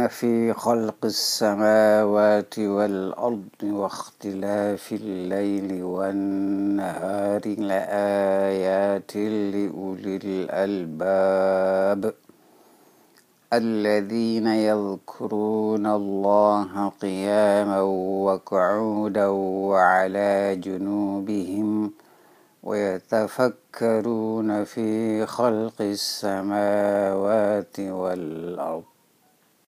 إن في خلق السماوات والأرض واختلاف الليل والنهار لآيات لأولي الألباب الذين يذكرون الله قياما وقعودا وعلى جنوبهم ويتفكرون في خلق السماوات والأرض